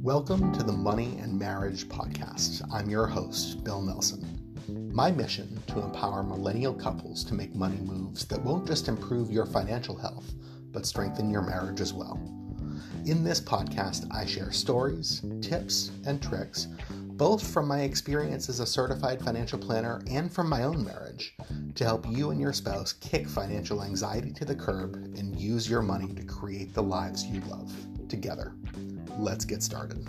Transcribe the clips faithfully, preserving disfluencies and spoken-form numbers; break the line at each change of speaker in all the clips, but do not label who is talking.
Welcome to the Money and Marriage Podcast. I'm your host, Bill Nelson. My mission to empower millennial couples to make money moves that won't just improve your financial health, but strengthen your marriage as well. In this podcast, I share stories, tips, and tricks, both from my experience as a certified financial planner and from my own marriage, to help you and your spouse kick financial anxiety to the curb and use your money to create the lives you love together. Let's get started.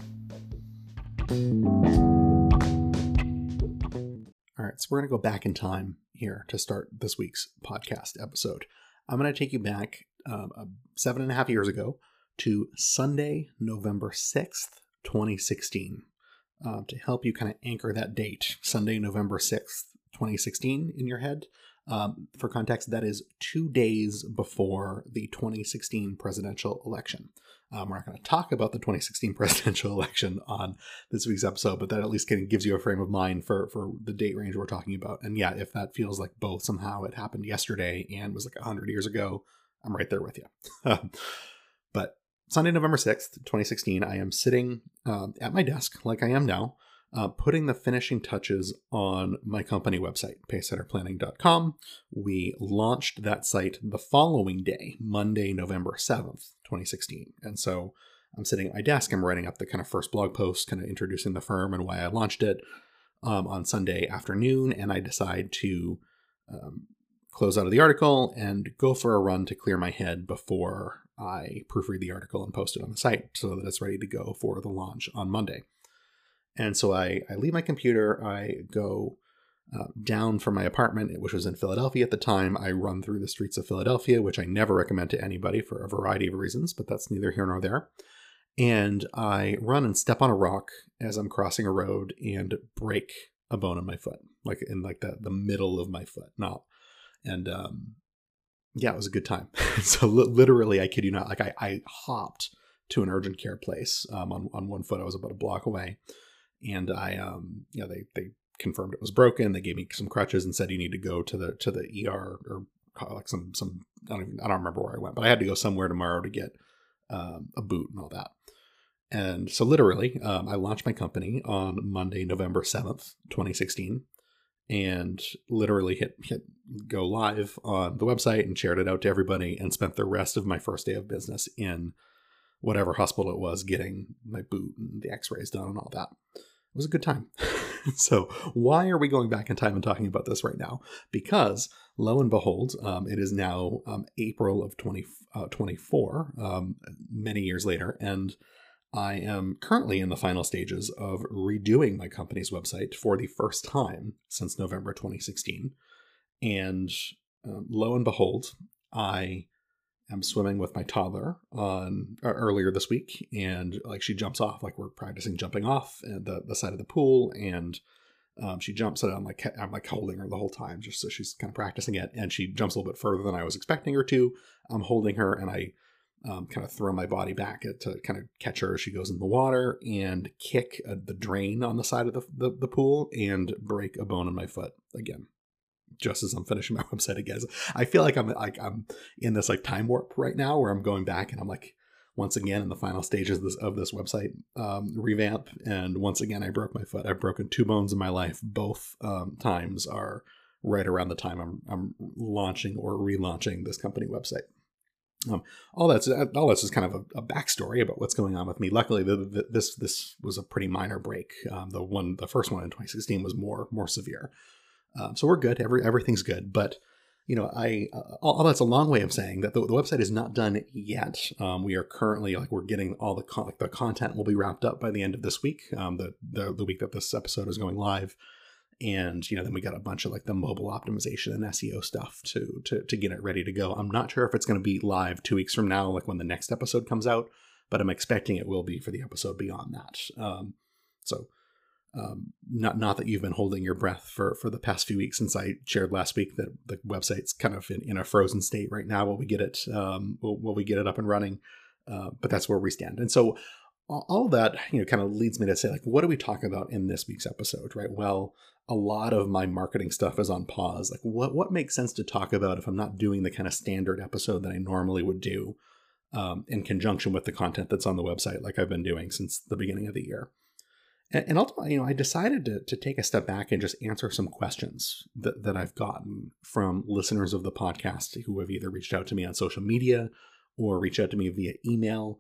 All right, so we're going to go back in time here to start this week's podcast episode. I'm going to take you back um, uh, seven and a half years ago to Sunday, November sixth, twenty sixteen, uh, to help you kind of anchor that date, Sunday, November sixth, twenty sixteen in your head. Um, for context, that is two days before the twenty sixteen presidential election. Um, we're not going to talk about the twenty sixteen presidential election on this week's episode, but that at least kind of gives you a frame of mind for, for the date range we're talking about. And yeah, if that feels like both somehow it happened yesterday and was like one hundred years ago, I'm right there with you. But Sunday, November sixth, twenty sixteen, I am sitting um, at my desk like I am now, Uh, putting the finishing touches on my company website, pacesetter planning dot com. We launched that site the following day, Monday, November seventh, twenty sixteen. And so I'm sitting at my desk, I'm writing up the kind of first blog post, kind of introducing the firm and why I launched it um, on Sunday afternoon. And I decide to um, close out of the article and go for a run to clear my head before I proofread the article and post it on the site so that it's ready to go for the launch on Monday. And so I, I leave my computer, I go uh, down from my apartment, which was in Philadelphia at the time. I run through the streets of Philadelphia, which I never recommend to anybody for a variety of reasons, but that's neither here nor there. And I run and step on a rock as I'm crossing a road and break a bone in my foot, like in like the, the middle of my foot. Not, and um, yeah, it was a good time. So li- literally, I kid you not, like I, I hopped to an urgent care place um, on, on one foot. I was about a block away. And I, um, you know, they, they confirmed it was broken. They gave me some crutches and said, you need to go to the, to the E R or like some, some, I don't even, I don't remember where I went, but I had to go somewhere tomorrow to get, um, a boot and all that. And so literally, um, I launched my company on Monday, November seventh, twenty sixteen, and literally hit, hit go live on the website and shared it out to everybody and spent the rest of my first day of business in whatever hospital it was, getting my boot and the x-rays done and all that. It was a good time. So why are we going back in time and talking about this right now? Because lo and behold, um, it is now um, April of twenty twenty-four, um, many years later, and I am currently in the final stages of redoing my company's website for the first time since November twenty sixteen. And um, lo and behold, I I'm swimming with my toddler on uh, earlier this week, and like she jumps off, like we're practicing jumping off at the, the side of the pool, and um, she jumps, and I'm like I'm like holding her the whole time, just so she's kind of practicing it, and she jumps a little bit further than I was expecting her to. I'm holding her, and I um, kind of throw my body back to kind of catch her as she goes in the water, and kick uh, the drain on the side of the, the the pool, and break a bone in my foot again. Just as I'm finishing my website again. I feel like I'm like I'm in this like time warp right now where I'm going back and I'm like once again in the final stages of this, of this website um, revamp. And once again, I broke my foot. I've broken two bones in my life. Both um, times are right around the time I'm, I'm launching or relaunching this company website. Um, all that's all that's just kind of a, a backstory about what's going on with me. Luckily, the, the, this this was a pretty minor break. Um, the one, the first one in twenty sixteen was more more severe. Um, so we're good. Every everything's good. But, you know, I uh, all, all that's a long way of saying that the, the website is not done yet. Um, we are currently like we're getting all the con- like the content will be wrapped up by the end of this week, um, the, the the week that this episode is going live. And, you know, then we got a bunch of like the mobile optimization and S E O stuff to to to get it ready to go. I'm not sure if it's going to be live two weeks from now, like when the next episode comes out, but I'm expecting it will be for the episode beyond that. Um, so. Um, not not that you've been holding your breath for, for the past few weeks since I shared last week that the website's kind of in, in a frozen state right now while we get it um, while, while we get it up and running. Uh, but that's where we stand. And so all that, you know, kind of leads me to say, like, what are we talking about in this week's episode, right? Well, a lot of my marketing stuff is on pause. Like, what what makes sense to talk about if I'm not doing the kind of standard episode that I normally would do? um, in conjunction with the content that's on the website, like I've been doing since the beginning of the year. And, and ultimately, you know, I decided to, to take a step back and just answer some questions that, that I've gotten from listeners of the podcast who have either reached out to me on social media or reached out to me via email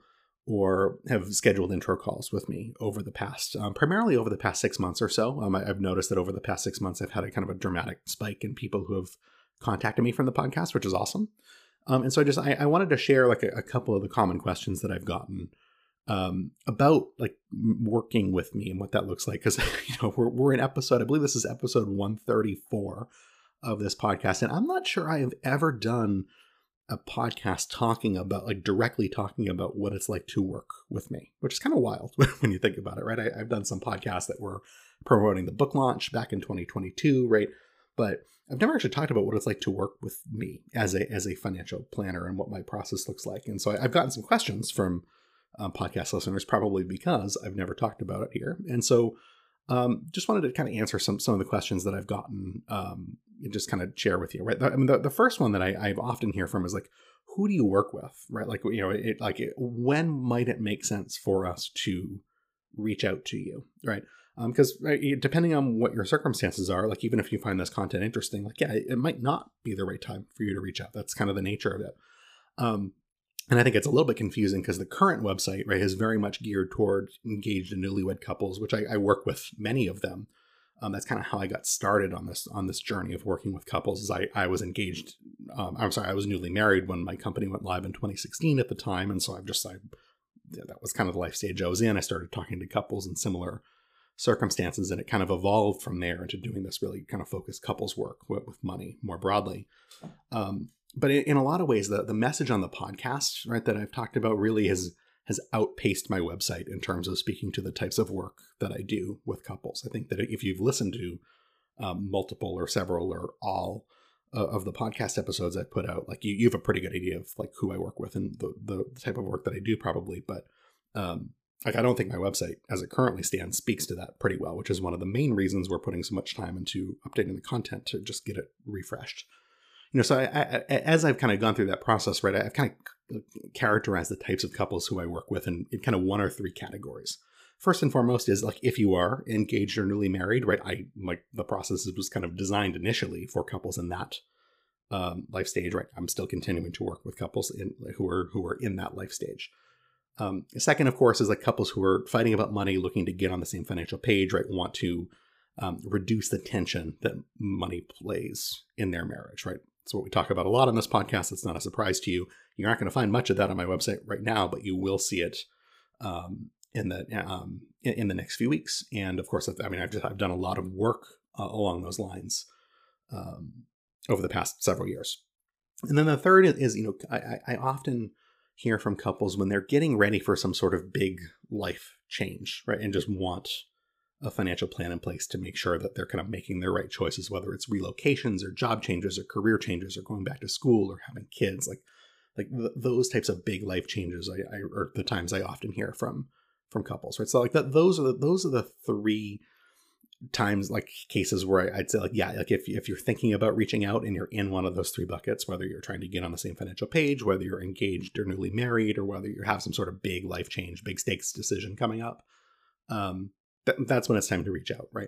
or have scheduled intro calls with me over the past, um, primarily over the past six months or so. Um, I, I've noticed that over the past six months, I've had a kind of a dramatic spike in people who have contacted me from the podcast, which is awesome. Um, and so I just, I, I wanted to share like a, a couple of the common questions that I've gotten um, about like working with me and what that looks like. Cause you know, we're, we're in episode, I believe this is episode one thirty-four of this podcast. And I'm not sure I have ever done a podcast talking about like directly talking about what it's like to work with me, which is kind of wild when you think about it, right? I, I've done some podcasts that were promoting the book launch back in twenty twenty-two, right? But I've never actually talked about what it's like to work with me as a as a financial planner and what my process looks like. And so I, I've gotten some questions from um, podcast listeners, probably because I've never talked about it here. And so um, just wanted to kind of answer some some of the questions that I've gotten um, and just kind of share with you, right? I mean, the, the first one that I, I often hear from is like, who do you work with, right? Like, you know, it like it, when might it make sense for us to reach out to you, right? Because um, right, depending on what your circumstances are, like even if you find this content interesting, like, yeah, it, it might not be the right time for you to reach out. That's kind of the nature of it. Um, and I think it's a little bit confusing because the current website, right, is very much geared toward engaged and newlywed couples, which I, I work with many of them. Um, that's kind of how I got started on this on this journey of working with couples. Is I, I was engaged. Um, I'm sorry, I was newly married when my company went live in twenty sixteen at the time. And so I've just, I, yeah, that was kind of the life stage I was in. I started talking to couples in similar circumstances, and it kind of evolved from there into doing this really kind of focused couples work with, with money more broadly. Um, but in, in a lot of ways, the, the message on the podcast, right, that I've talked about really has has outpaced my website in terms of speaking to the types of work that I do with couples. I think that if you've listened to um, multiple or several or all uh, of the podcast episodes I've put out, like you, you have a pretty good idea of like who I work with and the, the type of work that I do probably. But um, like, I don't think my website as it currently stands speaks to that pretty well, which is one of the main reasons we're putting so much time into updating the content to just get it refreshed. You know, so I, I, as I've kind of gone through that process, right, I've kind of characterized the types of couples who I work with in, in kind of one or three categories. First and foremost is like if you are engaged or newly married, right? I like the process was kind of designed initially for couples in that um, life stage, right? I'm still continuing to work with couples in who are who are in that life stage. Um, second, of course, is like couples who are fighting about money, looking to get on the same financial page, right? Want to um, reduce the tension that money plays in their marriage, right? It's what we talk about a lot on this podcast. It's not a surprise to you. You're not going to find much of that on my website right now, but you will see it um, in the um, in, in the next few weeks. And of course, I mean, I've just I've done a lot of work uh, along those lines um, over the past several years. And then the third is, is you know, I, I often hear from couples when they're getting ready for some sort of big life change, right, and just want a financial plan in place to make sure that they're kind of making the right choices, whether it's relocations or job changes or career changes or going back to school or having kids, like like th- those types of big life changes. I, I are the times I often hear from from couples, right? So like that, those are the those are the three times, like cases where I, I'd say like yeah, like if if you're thinking about reaching out and you're in one of those three buckets, whether you're trying to get on the same financial page, whether you're engaged or newly married, or whether you have some sort of big life change, big stakes decision coming up. Um, that's when it's time to reach out, right?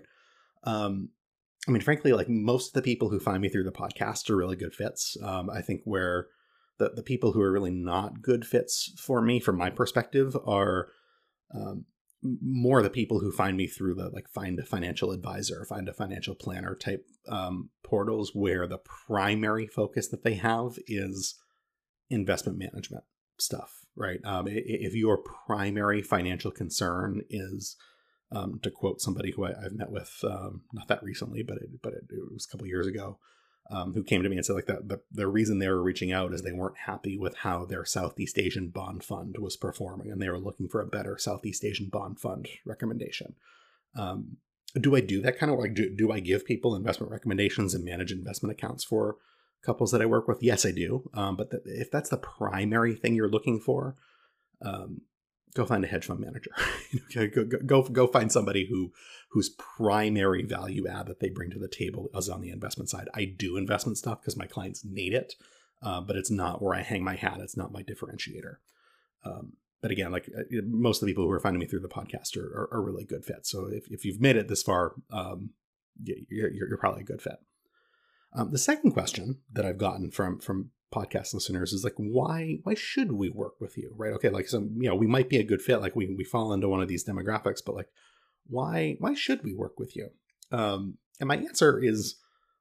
Um, I mean, frankly, like most of the people who find me through the podcast are really good fits. Um, I think where the, the people who are really not good fits for me, from my perspective, are um, more the people who find me through the like find a financial advisor, find a financial planner type um, portals, where the primary focus that they have is investment management stuff, right? Um, if your primary financial concern is Um, to quote somebody who I, I've met with, um, not that recently, but it, but it, it was a couple of years ago, um, who came to me and said like that the, the reason they were reaching out is they weren't happy with how their Southeast Asian bond fund was performing, and they were looking for a better Southeast Asian bond fund recommendation. Um, do I do that kind of like do, do I give people investment recommendations and manage investment accounts for couples that I work with? Yes, I do. Um, but the, if that's the primary thing you're looking for, um, go find a hedge fund manager. go, go, go, go find somebody who whose primary value add that they bring to the table is on the investment side. I do investment stuff because my clients need it, uh, but it's not where I hang my hat. It's not my differentiator. Um, but again, like uh, most of the people who are finding me through the podcast are, are, are really good fits. So if, if you've made it this far, um, you're, you're, you're probably a good fit. Um, the second question that I've gotten from, from podcast listeners is like, why, why should we work with you? Right. Okay. Like, so, you know, we might be a good fit. Like we, we fall into one of these demographics, but like, why, why should we work with you? Um, and my answer is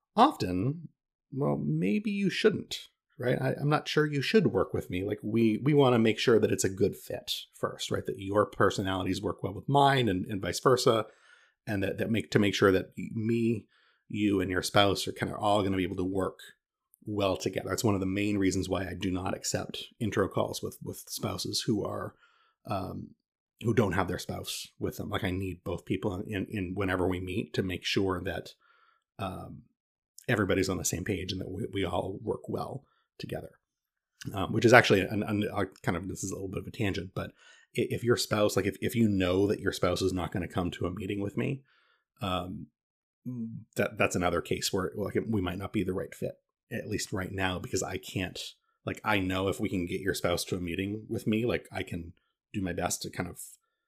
often, well, maybe you shouldn't, right? I, I'm not sure you should work with me. Like we, we want to make sure that it's a good fit first, right? That your personalities work well with mine and, and vice versa. And that, that make, to make sure that me, you and your spouse are kind of all going to be able to work well together. That's one of the main reasons why I do not accept intro calls with, with spouses who are, um, who don't have their spouse with them. Like I need both people in, in, in whenever we meet to make sure that, um, everybody's on the same page and that we, we all work well together. Um, which is actually an, an, a kind of, this is a little bit of a tangent, but if your spouse, like if, if you know that your spouse is not going to come to a meeting with me, um, that that's another case where like we might not be the right fit, at least right now, because I can't, like, I know if we can get your spouse to a meeting with me, like I can do my best to kind of,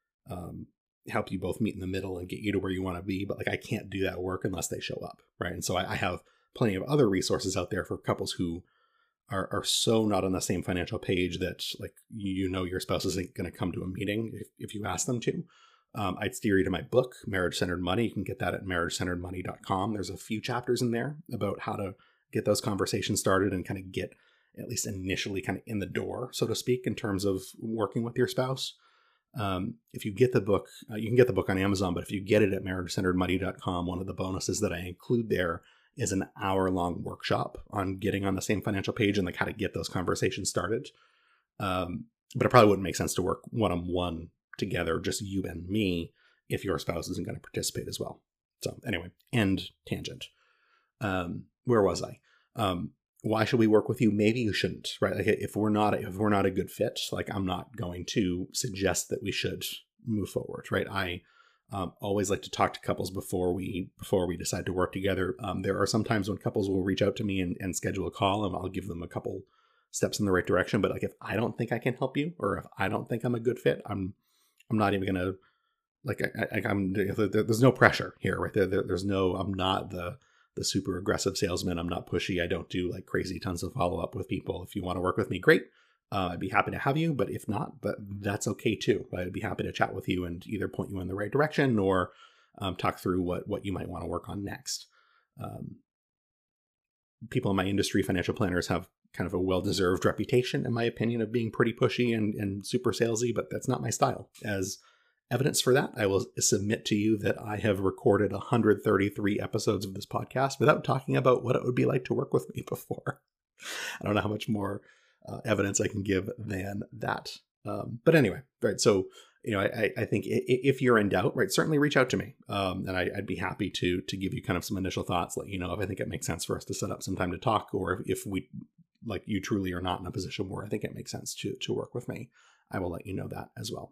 um, help you both meet in the middle and get you to where you want to be. But like, I can't do that work unless they show up. Right. And so I, I have plenty of other resources out there for couples who are, are so not on the same financial page that like, you know, your spouse isn't going to come to a meeting if, if you ask them to. Um, I'd steer you to my book, Marriage Centered Money. You can get that at marriage centered money dot com. There's a few chapters in there about how to get those conversations started and kind of get at least initially kind of in the door, so to speak, in terms of working with your spouse. Um, if you get the book, uh, you can get the book on Amazon, but if you get it at marriage centered money dot com, one of the bonuses that I include there is an hour long workshop on getting on the same financial page and like how to get those conversations started. Um, but it probably wouldn't make sense to work one-on-one together, just you and me, if your spouse isn't going to participate as well. So anyway, end tangent. Um, where was I? Um, why should we work with you? Maybe you shouldn't, right? Like if we're not, if we're not a good fit, like I'm not going to suggest that we should move forward, right? I um, always like to talk to couples before we, before we decide to work together. Um, there are some times when couples will reach out to me and, and schedule a call, and I'll give them a couple steps in the right direction. But like, if I don't think I can help you, or if I don't think I'm a good fit, I'm, I'm not even going to, like, I, I, I'm, there's no pressure here, right? There, there, there's no, I'm not the, the super aggressive salesman. I'm not pushy. I don't do like crazy tons of follow up with people. If you want to work with me, great. Uh, I'd be happy to have you, but if not, but that's okay too. I'd be happy to chat with you and either point you in the right direction or um, talk through what, what you might want to work on next. Um, people in my industry, financial planners, have kind of a well-deserved reputation, in my opinion, of being pretty pushy and, and super salesy, but that's not my style. As evidence for that, I will submit to you that I have recorded one hundred thirty-three episodes of this podcast without talking about what it would be like to work with me before. I don't know how much more uh, evidence I can give than that. Um, but anyway, right. So, you know, I, I think if you're in doubt, right, certainly reach out to me. Um, and I, I'd be happy to, to give you kind of some initial thoughts, let you know if I think it makes sense for us to set up some time to talk, or if, if we, like you truly are not in a position where I think it makes sense to, to work with me, I will let you know that as well.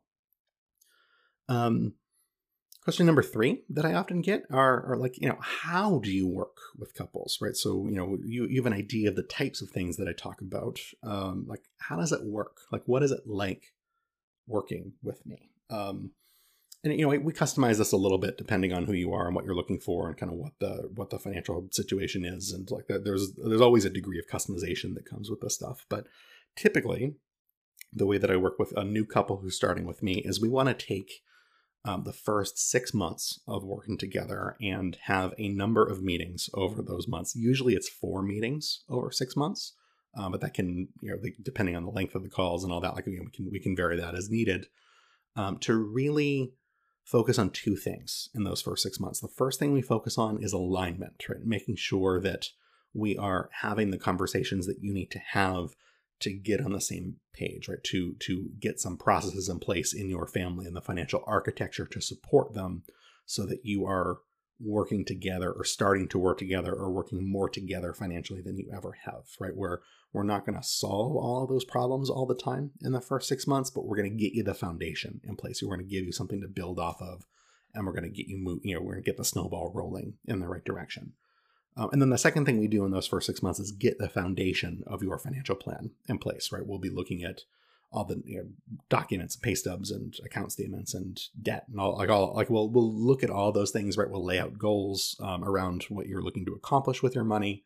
Um, question number three that I often get are, are like, you know, how do you work with couples, right? So, you know, you, you have an idea of the types of things that I talk about. Um, like, how does it work? Like, what is it like working with me? Um, and, you know, we, we customize this a little bit depending on who you are and what you're looking for and kind of what the, what the financial situation is. And like that, there's, there's always a degree of customization that comes with this stuff. But typically the way that I work with a new couple who's starting with me is we want to take Um, the first six months of working together and have a number of meetings over those months. Usually it's four meetings over six months, um, but that can, you know, depending on the length of the calls and all that, like, you know, we can we can vary that as needed. Um, to really focus on two things in those first six months. The first thing we focus on is alignment, right? Making sure that we are having the conversations that you need to have to get on the same page, right? To, to get some processes in place in your family and the financial architecture to support them so that you are working together or starting to work together or working more together financially than you ever have, right? Where we're not going to solve all of those problems all the time in the first six months, but we're going to get you the foundation in place. We're going to give you something to build off of, and we're going to get you move, you know, we're going to get the snowball rolling in the right direction. Um, and then the second thing we do in those first six months is get the foundation of your financial plan in place, right? We'll be looking at all the you know, documents, pay stubs, and account statements, and debt, and all like all like we'll we'll look at all those things, right? We'll lay out goals um, around what you're looking to accomplish with your money.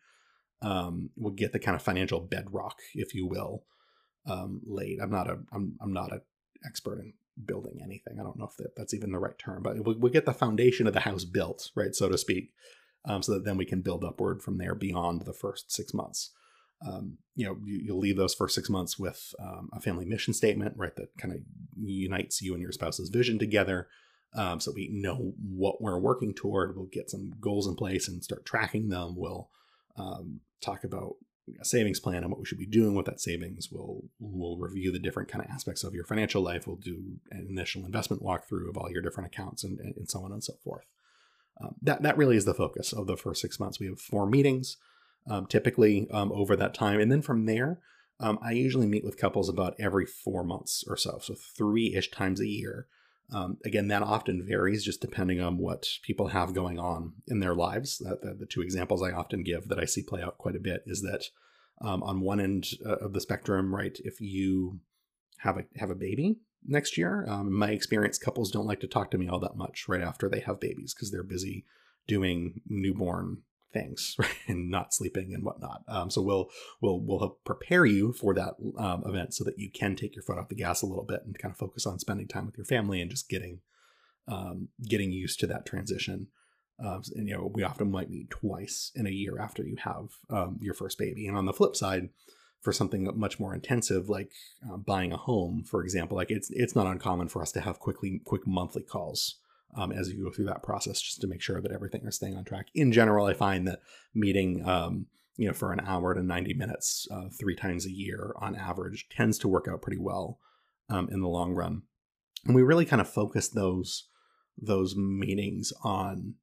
Um, we'll get the kind of financial bedrock, if you will, um, laid. I'm not a I'm I'm not an expert in building anything. I don't know if that, that's even the right term, but we'll, we'll get the foundation of the house built, right, so to speak, um, so that then we can build upward from there beyond the first six months. Um, you know, you, you'll leave those first six months with um, a family mission statement, right, that kind of unites you and your spouse's vision together. Um, so we know what we're working toward. We'll get some goals in place and start tracking them. We'll um, talk about a savings plan and what we should be doing with that savings. We'll we'll review the different kind of aspects of your financial life. We'll do an initial investment walkthrough of all your different accounts and, and so on and so forth. Um, that that really is the focus of the first six months. We have four meetings. Um, typically um, over that time. And then from there, um, I usually meet with couples about every four months or so. So three-ish times a year. Um, again, that often varies just depending on what people have going on in their lives. That, the, the two examples I often give that I see play out quite a bit is that um, on one end uh, of the spectrum, right, if you have a have a baby next year, um, in my experience, couples don't like to talk to me all that much right after they have babies because they're busy doing newborn things, right, and not sleeping and whatnot. Um, so we'll we'll we'll help prepare you for that um, event so that you can take your foot off the gas a little bit and kind of focus on spending time with your family and just getting um, getting used to that transition. Um, and you know, we often might meet twice in a year after you have um, your first baby. And on the flip side, for something much more intensive like uh, buying a home, for example, like it's it's not uncommon for us to have quickly quick monthly calls. Um, as you go through that process, just to make sure that everything is staying on track. In general, I find that meeting, um, you know, for an hour to ninety minutes, uh, three times a year on average tends to work out pretty well um, in the long run. And we really kind of focus those, those meetings on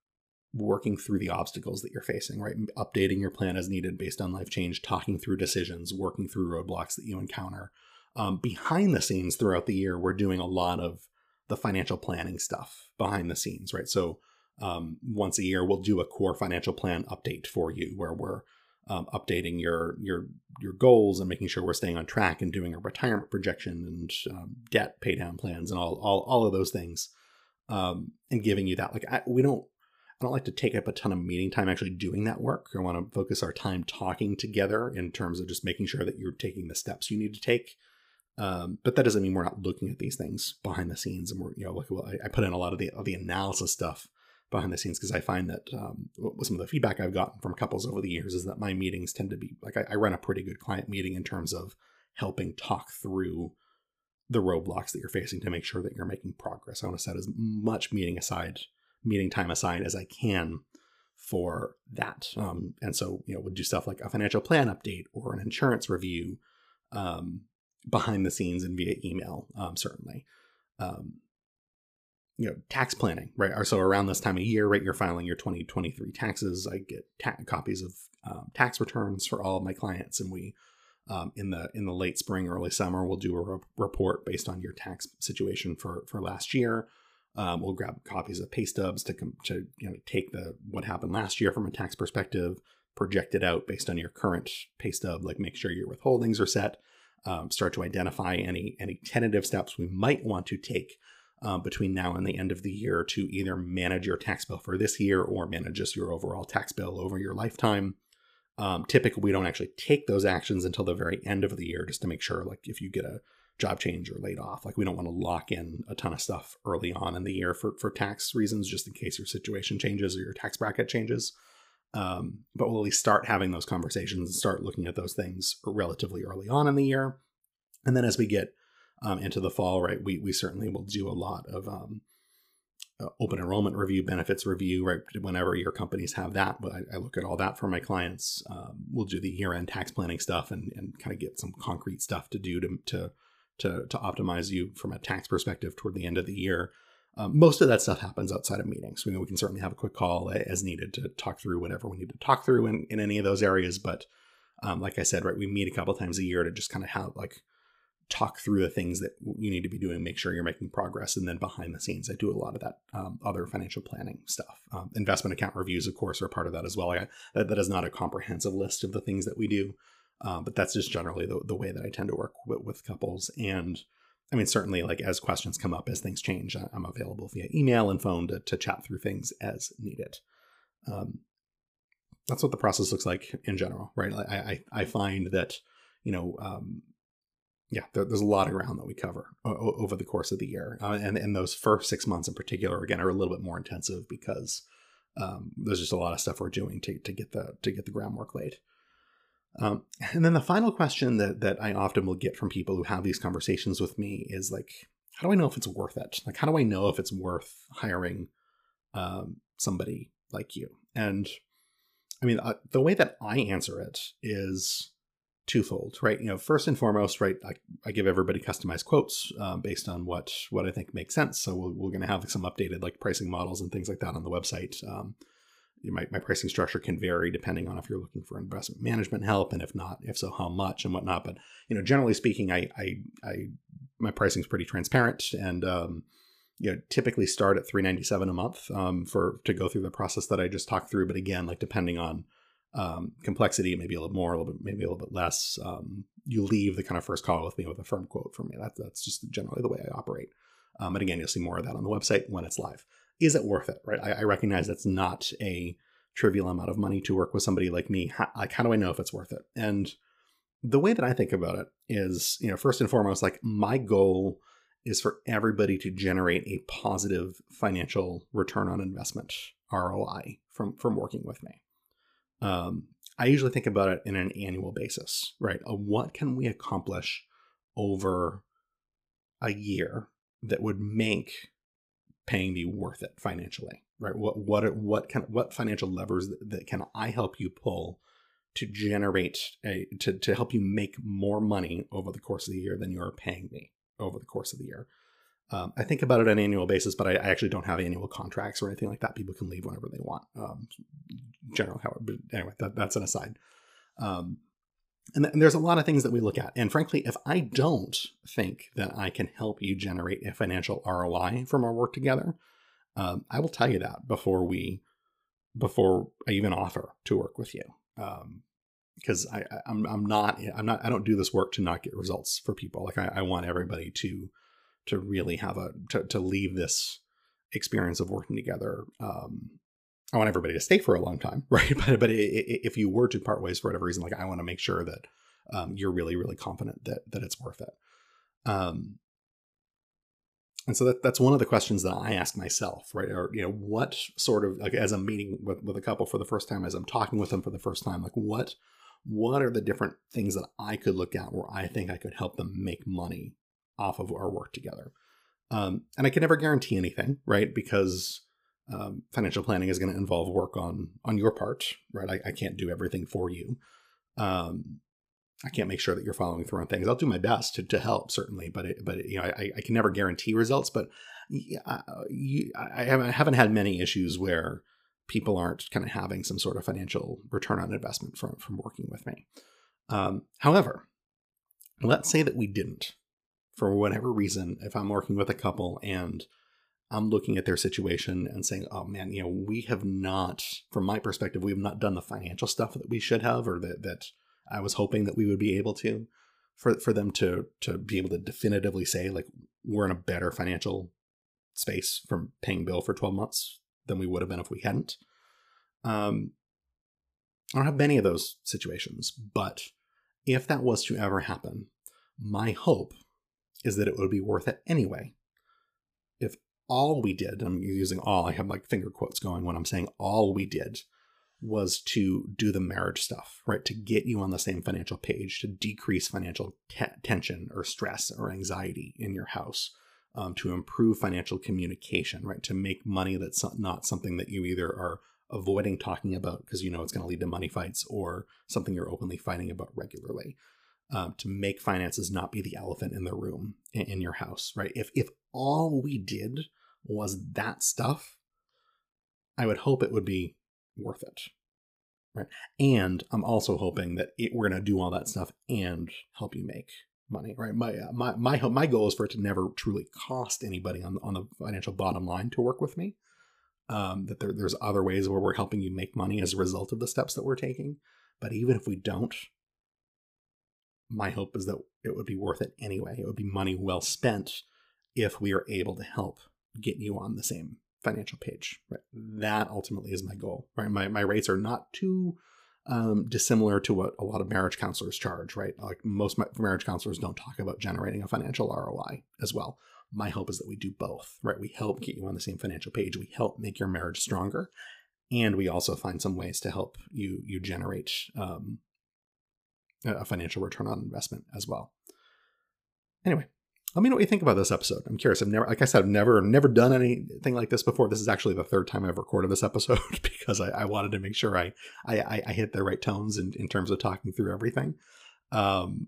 working through the obstacles that you're facing, right? Updating your plan as needed based on life change, talking through decisions, working through roadblocks that you encounter. Um, behind the scenes throughout the year, we're doing a lot of the financial planning stuff behind the scenes, right? So um, once a year, we'll do a core financial plan update for you where we're um, updating your your your goals and making sure we're staying on track and doing a retirement projection and um, debt pay down plans and all all, all of those things um, and giving you that. Like I, we don't, I don't like to take up a ton of meeting time actually doing that work. I want to focus our time talking together in terms of just making sure that you're taking the steps you need to take. Um, but that doesn't mean we're not looking at these things behind the scenes, and we're, you know, like well, I, I put in a lot of the of the analysis stuff behind the scenes because I find that um, some of the feedback I've gotten from couples over the years is that my meetings tend to be like I, I run a pretty good client meeting in terms of helping talk through the roadblocks that you're facing to make sure that you're making progress. I want to set as much meeting aside, meeting time aside as I can for that. Um, and so, you know, we'll do stuff like a financial plan update or an insurance review. Um, behind the scenes and via email, um, certainly. Um, you know, tax planning, right? So around this time of year, right, you're filing your twenty twenty-three taxes. I get ta- copies of um, tax returns for all of my clients, and we, um, in the in the late spring, early summer, we'll do a re- report based on your tax situation for for last year. Um, we'll grab copies of pay stubs to com- to you know take the what happened last year from a tax perspective, project it out based on your current pay stub, like make sure your withholdings are set. Um, start to identify any any tentative steps we might want to take uh, between now and the end of the year to either manage your tax bill for this year or manage just your overall tax bill over your lifetime. Um, typically, we don't actually take those actions until the very end of the year just to make sure, like if you get a job change or laid off, like we don't want to lock in a ton of stuff early on in the year for, for tax reasons, just in case your situation changes or your tax bracket changes. Um, but we'll at least start having those conversations and start looking at those things relatively early on in the year. And then as we get um, into the fall, right, we we certainly will do a lot of um, uh, open enrollment review, benefits review, right? Whenever your companies have that, but I, I look at all that for my clients. Um, we'll do the year-end tax planning stuff and, and kind of get some concrete stuff to do to, to, to, to optimize you from a tax perspective toward the end of the year. Um, most of that stuff happens outside of meetings. We, we can certainly have a quick call as needed to talk through whatever we need to talk through in, in any of those areas. But um, like I said, right, we meet a couple times a year to just kind of have like talk through the things that you need to be doing, make sure you're making progress. And then behind the scenes, I do a lot of that um, other financial planning stuff. Um, investment account reviews, of course, are part of that as well. I, that, that is not a comprehensive list of the things that we do. Uh, but that's just generally the, the way that I tend to work with, with couples. And I mean, certainly, like as questions come up, as things change, I'm available via email and phone to, to chat through things as needed. Um, that's what the process looks like in general, right? I, I, I find that, you know, um, yeah, there, there's a lot of ground that we cover o- over the course of the year. Uh, and, and those first six months in particular, again, are a little bit more intensive because um, there's just a lot of stuff we're doing to, to get the to get the groundwork laid. Um, and then the final question that, that I often will get from people who have these conversations with me is like, how do I know if it's worth it? Like, how do I know if it's worth hiring um, somebody like you? And I mean, uh, the way that I answer it is twofold, right? You know, first and foremost, right, I, I give everybody customized quotes um, based on what what I think makes sense. So we're, we're going to have some updated like pricing models and things like that on the website. Um, My, my pricing structure can vary depending on if you're looking for investment management help, and if not, if so, how much and whatnot. But you know, generally speaking, I, I, I my pricing is pretty transparent, and um, you know, typically start at three ninety-seven a month um, for to go through the process that I just talked through. But again, like depending on um, complexity, maybe a little more, a little bit, maybe a little bit less. Um, you leave the kind of first call with me with a firm quote from me. That, that's just generally the way I operate. Um, and again, you'll see more of that on the website when it's live. Is it worth it? Right? I, I recognize that's not a trivial amount of money to work with somebody like me. How, like, how do I know if it's worth it? And the way that I think about it is, you know, first and foremost, like my goal is for everybody to generate a positive financial return on investment, R O I, from, from working with me. Um, I usually think about it in an annual basis, right? Uh, what can we accomplish over a year that would make paying me worth it financially, right? What what what kind what financial levers that, that can I help you pull to generate a to to help you make more money over the course of the year than you're paying me over the course of the year? Um, I think about it on an annual basis, but I, I actually don't have annual contracts or anything like that. People can leave whenever they want. Um, generally, however, but anyway, that, that's an aside. Um, And, th- and there's a lot of things that we look at. And frankly, if I don't think that I can help you generate a financial R O I from our work together, um, I will tell you that before we, before I even offer to work with you. Um, because I, I, I'm, I'm not, I'm not, I don't do this work to not get results for people. Like I, I want everybody to, to really have a, to, to leave this experience of working together. Um, I want everybody to stay for a long time, right? But but if you were to part ways for whatever reason, like I want to make sure that um, you're really, really confident that that it's worth it. Um, and so that, that's one of the questions that I ask myself, right? Or, you know, what sort of, like as I'm meeting with, with a couple for the first time, as I'm talking with them for the first time, like what, what are the different things that I could look at where I think I could help them make money off of our work together? Um, and I can never guarantee anything, right? Because Um, financial planning is going to involve work on on your part, right? I, I can't do everything for you. Um, I can't make sure that you're following through on things. I'll do my best to, to help, certainly, but it, but it, you know, I, I can never guarantee results. But I, I haven't I haven't had many issues where people aren't kind of having some sort of financial return on investment from from working with me. Um, however, let's say that we didn't, for whatever reason. If I'm working with a couple and I'm looking at their situation and saying, oh man, you know, we have not, from my perspective, we have not done the financial stuff that we should have, or that, that I was hoping that we would be able to, for, for them to, to be able to definitively say, like, we're in a better financial space from paying bill for twelve months than we would have been if we hadn't. Um, I don't have many of those situations, but if that was to ever happen, my hope is that it would be worth it anyway. If all we did, I'm using all, I have like finger quotes going when I'm saying all we did was to do the marriage stuff, right? To get you on the same financial page, to decrease financial te- tension or stress or anxiety in your house, um, to improve financial communication, right? To make money that's not something that you either are avoiding talking about because you know it's going to lead to money fights, or something you're openly fighting about regularly. Um, to make finances not be the elephant in the room in, in your house, right? If if all we did was that stuff, I would hope it would be worth it, right? And I'm also hoping that it, we're going to do all that stuff and help you make money, right? My my my my goal is for it to never truly cost anybody on on the financial bottom line to work with me. Um, that there, there's other ways where we're helping you make money as a result of the steps that we're taking. But even if we don't, my hope is that it would be worth it anyway. It would be money well spent if we are able to help get you on the same financial page. Right? That ultimately is my goal. Right? My my rates are not too um, dissimilar to what a lot of marriage counselors charge. Right? Like most marriage counselors don't talk about generating a financial R O I as well. My hope is that we do both. Right? We help get you on the same financial page. We help make your marriage stronger, and we also find some ways to help you you generate um, a financial return on investment as well. Anyway, let me know what you think about this episode. I'm curious. I've never, like I said, I've never, never done anything like this before. This is actually the third time I've recorded this episode because I, I wanted to make sure I, I, I hit the right tones in, in terms of talking through everything. Um,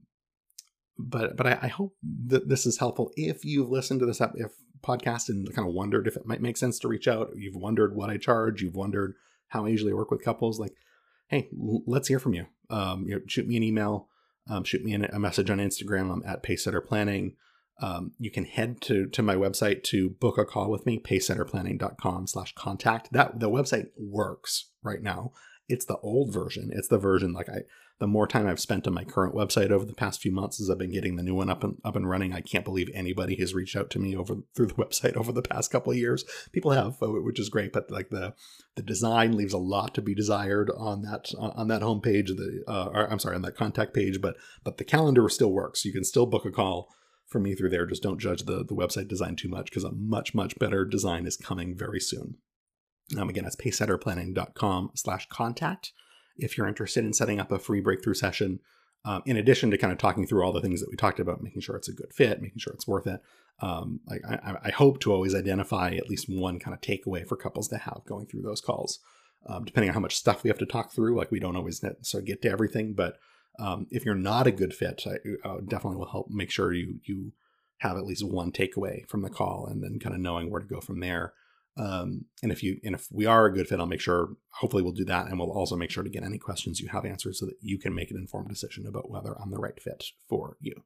but, but I, I hope that this is helpful. If you've listened to this if podcast and kind of wondered if it might make sense to reach out, you've wondered what I charge, you've wondered how I usually work with couples, like, hey, let's hear from you. Um, you know, shoot me an email, um, shoot me a message on Instagram. I'm at Pacesetter Planning. Um, you can head to, to my website to book a call with me, pacesetterplanning.com slash contact. That the website works right now. It's the old version. It's the version like I, the more time I've spent on my current website over the past few months as I've been getting the new one up and up and running. I can't believe anybody has reached out to me over through the website over the past couple of years. People have, which is great, but like the, the design leaves a lot to be desired on that, on that homepage, the, uh, or I'm sorry, on that contact page, but, but the calendar still works. You can still book a call for me through there. Just don't judge the, the website design too much because a much, much better design is coming very soon. Um, again, that's pacesetterplanning.com slash contact. If you're interested in setting up a free breakthrough session, um, in addition to kind of talking through all the things that we talked about, making sure it's a good fit, making sure it's worth it. Um, like I, I hope to always identify at least one kind of takeaway for couples to have going through those calls. Um, depending on how much stuff we have to talk through, like we don't always necessarily get to everything, but um, if you're not a good fit, I, I definitely will help make sure you you have at least one takeaway from the call, and then kind of knowing where to go from there. Um, and if you, and if we are a good fit, I'll make sure, hopefully we'll do that. And we'll also make sure to get any questions you have answered so that you can make an informed decision about whether I'm the right fit for you.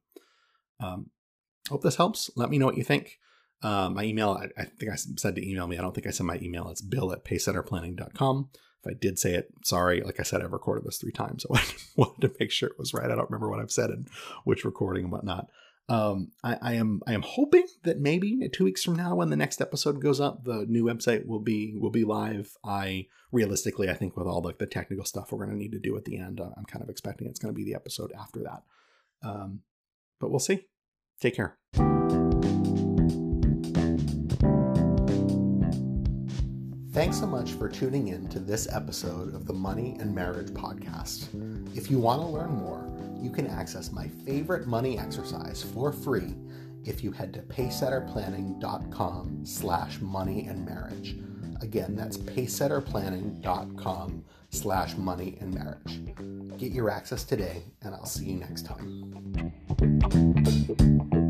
Um, hope this helps. Let me know what you think. Um, my email, I, I think I said to email me. I don't think I said my email. It's bill at pacesetterplanning dot com. If I did say it, sorry. Like I said, I've recorded this three times. So I wanted to make sure it was right. I don't remember what I've said and which recording and whatnot. Um, I, I am I am hoping that maybe two weeks from now, when the next episode goes up, the new website will be will be live. I realistically, I think with all the, the technical stuff we're going to need to do at the end, uh, I'm kind of expecting it's going to be the episode after that. Um, but we'll see. Take care. Thanks so much for tuning in to this episode of the Money and Marriage Podcast. If you want to learn more, you can access my favorite money exercise for free if you head to pacesetterplanning.com slash money and marriage. Again, that's pacesetterplanning.com slash money and marriage. Get your access today, and I'll see you next time.